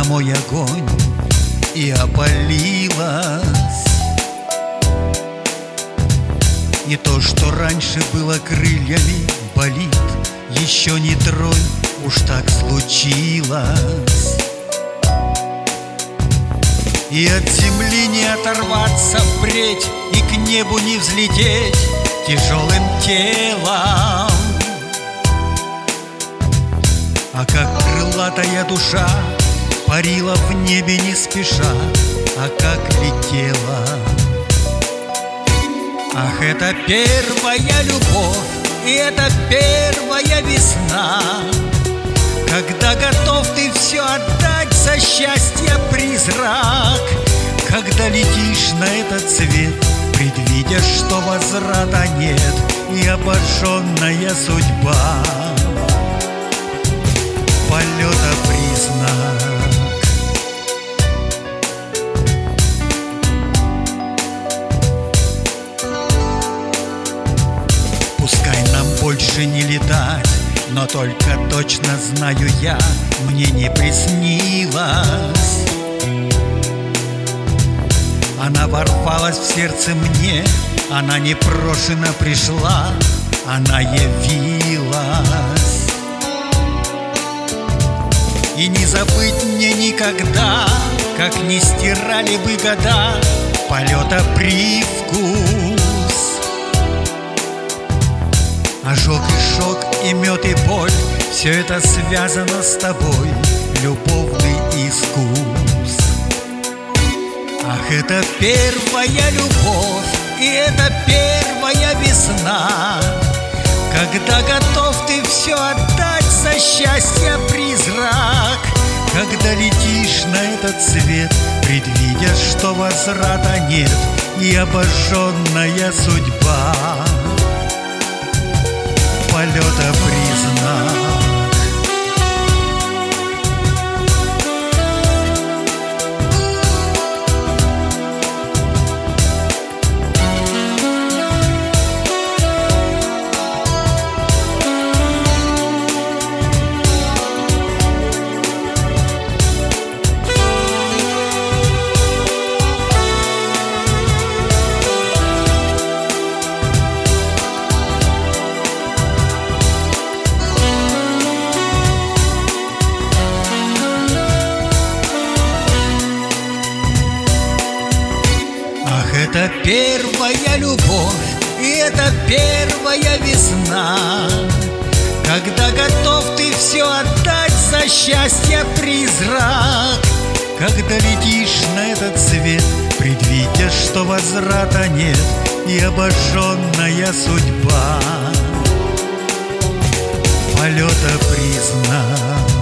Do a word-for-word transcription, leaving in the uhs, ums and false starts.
мой огонь и опалилась. И то, что раньше было крыльями, болит. Еще не тронь, уж так случилось. И от земли не оторваться впредь, и к небу не взлететь тяжелым телом. А как крылатая душа парила в небе не спеша, а как летела. Ах, это первая любовь, и это первая весна, когда готов ты все отдать за счастье призрак, когда летишь на этот свет, предвидя, что возврата нет, и обожженная судьба полета признак. Пускай нам больше не летать, но только точно знаю я, мне не приснилось. Она ворвалась в сердце мне, она непрошено пришла, она явилась. И не забыть мне никогда, как не стирали бы года полета привкус. Ожог и шок, и мед, и боль, все это связано с тобой, любовный искус. Ах, это первая любовь, и это первая весна, когда готов ты все отдать за счастье призрак, когда летишь на этот свет, предвидя, что возврата нет, и обожженная судьба полета признак. Это первая любовь, и это первая весна, когда готов ты все отдать за счастье призрак, когда летишь на этот свет, предвидя, что возврата нет, и обожженная судьба полета признак.